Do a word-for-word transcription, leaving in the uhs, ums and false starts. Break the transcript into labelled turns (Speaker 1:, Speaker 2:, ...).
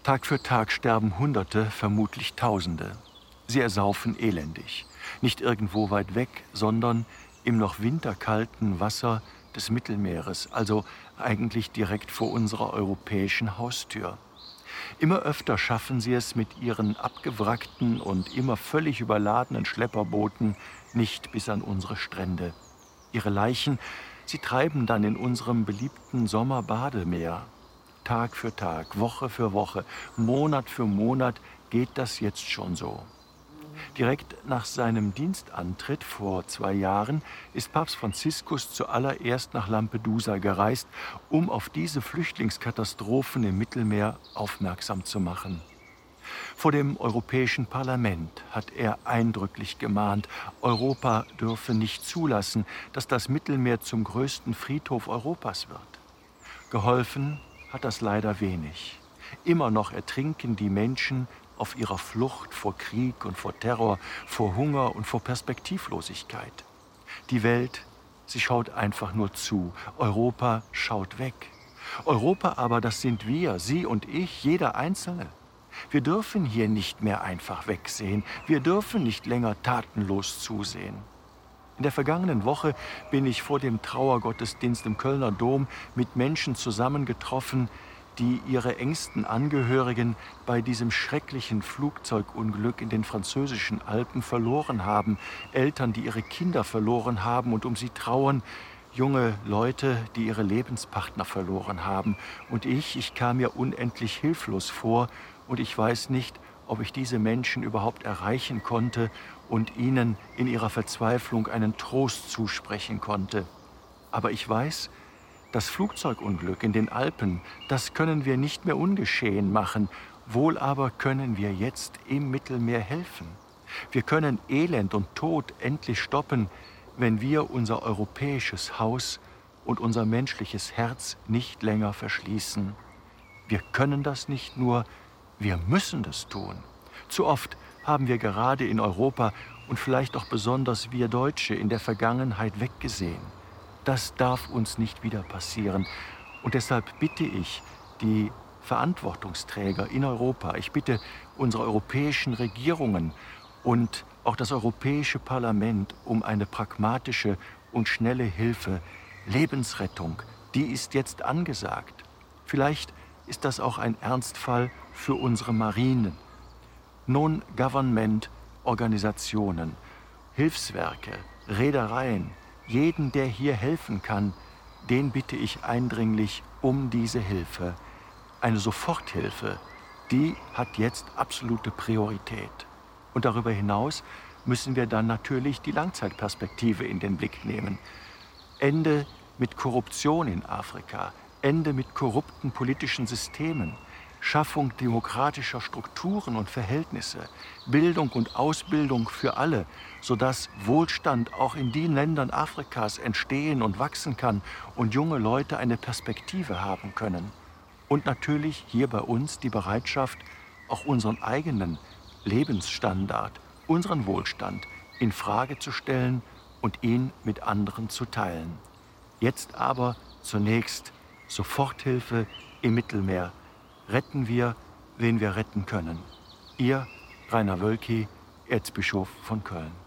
Speaker 1: Tag für Tag sterben Hunderte, vermutlich Tausende. Sie ersaufen elendig. Nicht irgendwo weit weg, sondern im noch winterkalten Wasser des Mittelmeeres, also eigentlich direkt vor unserer europäischen Haustür. Immer öfter schaffen sie es mit ihren abgewrackten und immer völlig überladenen Schlepperbooten nicht bis an unsere Strände. Ihre Leichen, sie treiben dann in unserem beliebten Sommerbademeer. Tag für Tag, Woche für Woche, Monat für Monat geht das jetzt schon so. Direkt nach seinem Dienstantritt vor zwei Jahren ist Papst Franziskus zuallererst nach Lampedusa gereist, um auf diese Flüchtlingskatastrophen im Mittelmeer aufmerksam zu machen. Vor dem Europäischen Parlament hat er eindrücklich gemahnt, Europa dürfe nicht zulassen, dass das Mittelmeer zum größten Friedhof Europas wird. Geholfen hat das leider wenig. Immer noch ertrinken die Menschen auf ihrer Flucht vor Krieg und vor Terror, vor Hunger und vor Perspektivlosigkeit. Die Welt, sie schaut einfach nur zu. Europa schaut weg. Europa aber, das sind wir, Sie und ich, jeder Einzelne. Wir dürfen hier nicht mehr einfach wegsehen. Wir dürfen nicht länger tatenlos zusehen. In der vergangenen Woche bin ich vor dem Trauergottesdienst im Kölner Dom mit Menschen zusammengetroffen, die ihre engsten Angehörigen bei diesem schrecklichen Flugzeugunglück in den französischen Alpen verloren haben, Eltern, die ihre Kinder verloren haben und um sie trauern, junge Leute, die ihre Lebenspartner verloren haben. Und ich, ich kam mir unendlich hilflos vor und ich weiß nicht, ob ich diese Menschen überhaupt erreichen konnte und ihnen in ihrer Verzweiflung einen Trost zusprechen konnte. Aber ich weiß, das Flugzeugunglück in den Alpen, das können wir nicht mehr ungeschehen machen. Wohl aber können wir jetzt im Mittelmeer helfen. Wir können Elend und Tod endlich stoppen, wenn wir unser europäisches Haus und unser menschliches Herz nicht länger verschließen. Wir können das nicht nur, wir müssen das tun. Zu oft haben wir gerade in Europa und vielleicht auch besonders wir Deutsche in der Vergangenheit weggesehen. Das darf uns nicht wieder passieren. Und deshalb bitte ich die Verantwortungsträger in Europa, ich bitte unsere europäischen Regierungen und auch das Europäische Parlament um eine pragmatische und schnelle Hilfe. Lebensrettung, die ist jetzt angesagt. Vielleicht ist das auch ein Ernstfall für unsere Marinen. Non-Government-Organisationen, Hilfswerke, Reedereien, jeden, der hier helfen kann, den bitte ich eindringlich um diese Hilfe. Eine Soforthilfe, die hat jetzt absolute Priorität. Und darüber hinaus müssen wir dann natürlich die Langzeitperspektive in den Blick nehmen. Ende mit Korruption in Afrika, Ende mit korrupten politischen Systemen, Schaffung demokratischer Strukturen und Verhältnisse, Bildung und Ausbildung für alle, sodass Wohlstand auch in den Ländern Afrikas entstehen und wachsen kann und junge Leute eine Perspektive haben können. Und natürlich hier bei uns die Bereitschaft, auch unseren eigenen Lebensstandard, unseren Wohlstand in Frage zu stellen und ihn mit anderen zu teilen. Jetzt aber zunächst Soforthilfe im Mittelmeer. Retten wir, wen wir retten können. Ihr Rainer Wölki, Erzbischof von Köln.